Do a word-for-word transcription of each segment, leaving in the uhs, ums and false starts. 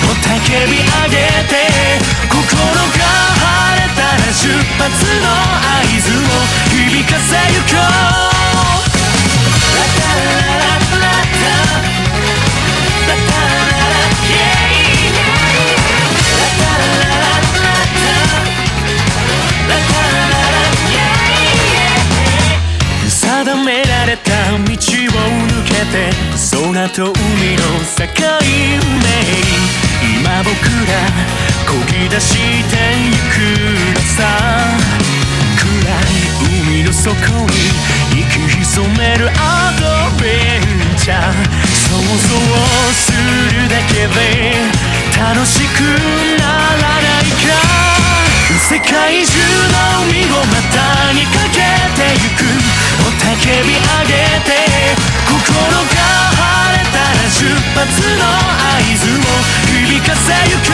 雄たけび上げて心が晴れたら出発の合図を響かせゆこうラタラララタラタラライェイラタラララタラタラライェイ定められた道を抜けて空と海の境目今僕ら漕ぎ出してゆくのさ暗い海の底に息潜めるアドベンチャー想像するだけで楽しくならないか世界中の海を股にかけてゆく雄たけび上げて心が晴れたら出発の合図を響かせゆこう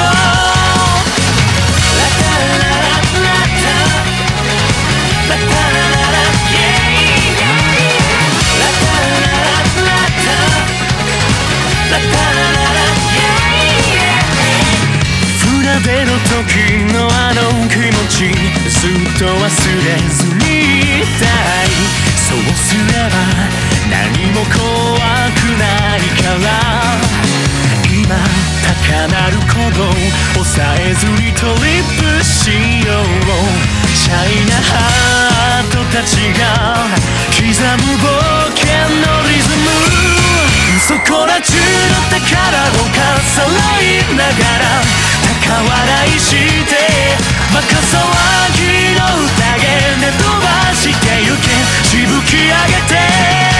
ラタラララタラタララライェイラタラララタラタララライェイ船出の時のあの気持ちずっと忘れずにいたいそうすれば何も怖くないから今高鳴る鼓動抑えずにトリップしようシャイなハートたちが刻む冒険のリズムそこら中の宝をかさらいながら高笑いしてバカ騒ぎの宴で飛ばしてゆけしぶき上げて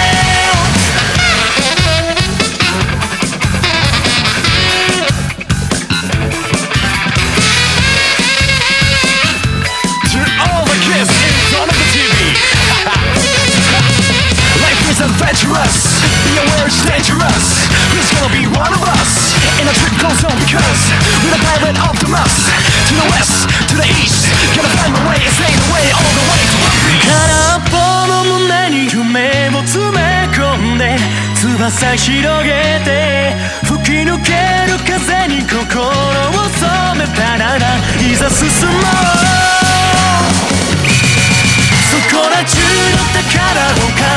Adventurous, be aware it's dangerous. Who's gonna be one of us? And the trip goes on because we're the pilot Optimus. To the west, to the east, gonna find my way and stay the way all the way to one piece. 空っぽの胸に夢を詰め込んで翼広げて吹き抜ける風に心を染めたならいざ進もうそこら中の宝を